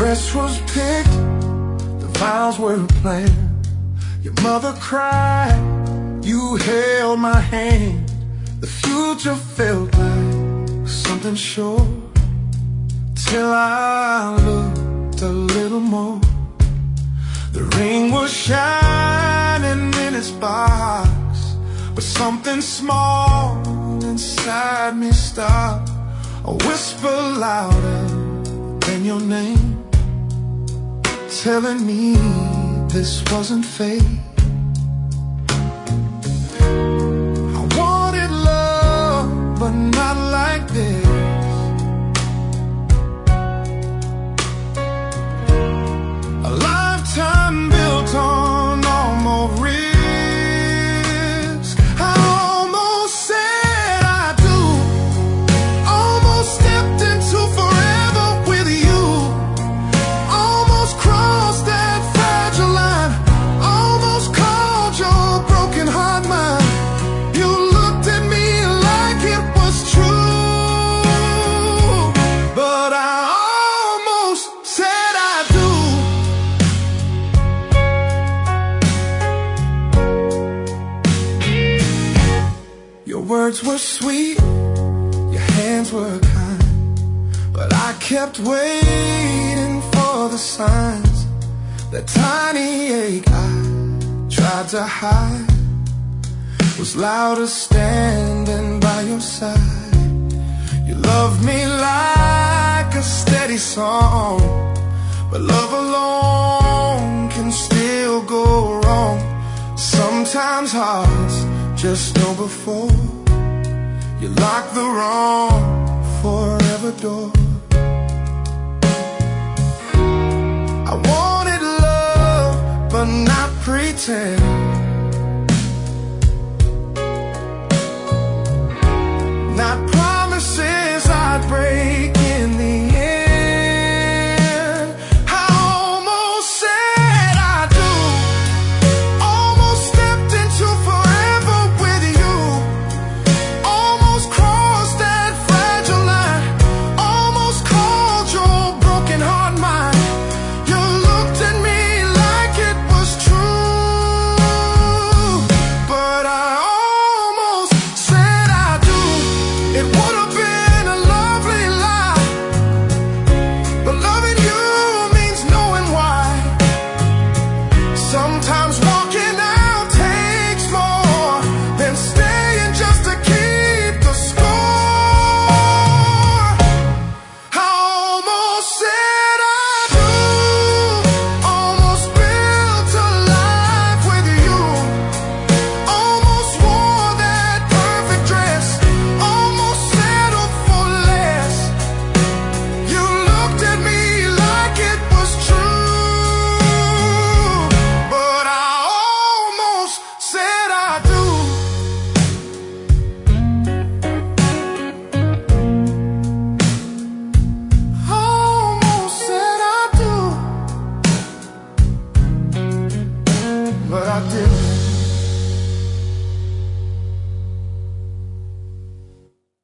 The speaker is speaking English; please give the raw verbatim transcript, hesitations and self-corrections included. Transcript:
dress was picked, the vows were planned. Your mother cried, you held my hand. The future felt like something sure, till I looked a little more. The ring was shining in its box, but something small inside me stopped. A whisper louder than your name, telling me this wasn't fate. I wanted love, but not like this. A lifetime built on almost risk. I almost said I do, almost stepped into forever with you, almost crossed that fragile line, almost called your broken heart mine. You looked at me like it was true, but I almost said I do. Your words were sweet, your hands were kind, but I kept waiting for the signs. That tiny ache I tried to hide was louder standing by your side. You loved me like a steady song, but love alone can still go wrong. Sometimes hearts just know before you lock the wrong forever door. I wanted love, but not pretend.